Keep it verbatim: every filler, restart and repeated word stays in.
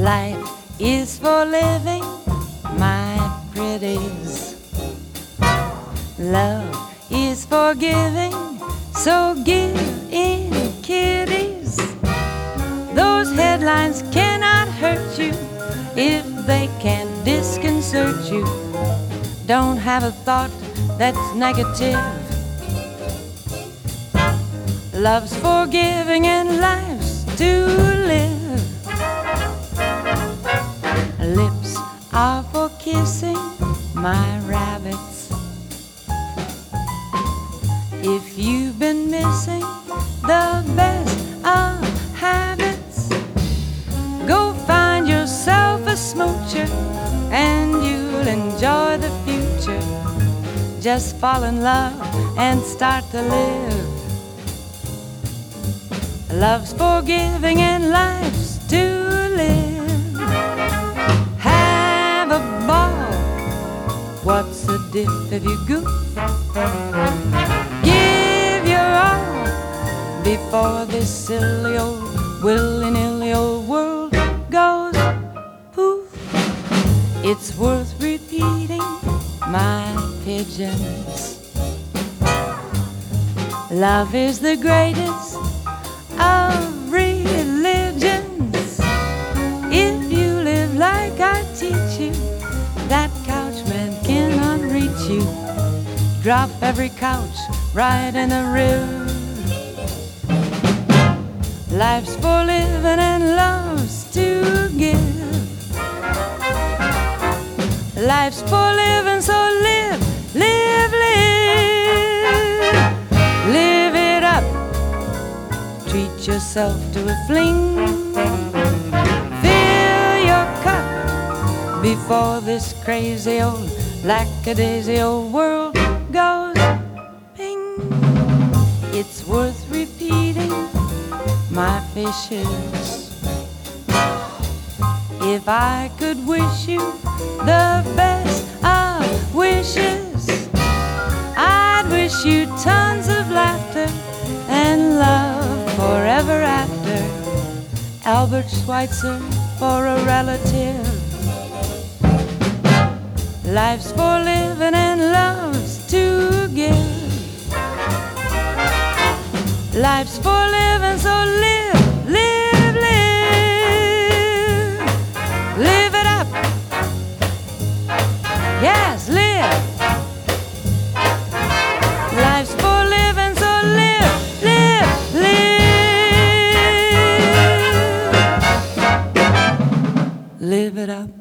Life is for living, my pretties. Love is for giving, so give in, kiddies. Those headlines cannot hurt you if they can't disconcert you. Don't have a thought that's negative. Love's for giving and life's to live. Lips are for kissing, my rabbits. If you've been missing the best of habits, go find yourself a smoocher and you'll enjoy the future. Just fall in love and start to live. Love's for giving and life's to live. Have a ball. What's the diff if you goof? Give your all before this silly old willy-nilly old world goes poof. It's worth repeating, my pigeons. Love is the greatest of religions. If you live like I teach you, that couchman cannot reach you. Drop every couch right in the river. Life's for living and love's to give. Life's for living, so live, live, live. Live it up. Treat yourself to a fling. Fill your cup before this crazy old lackadaisy old world goes ping. It's worth repeating, my fishes. If I could wish you the best of wishes, I'd wish you tons of laughter and love forever after. Albert Schweitzer for a relative. Life's for living and love's to give. Life's for living, so live, live, live. Live it up. Yes, live. Life's for living, so live, live, live. Live it up.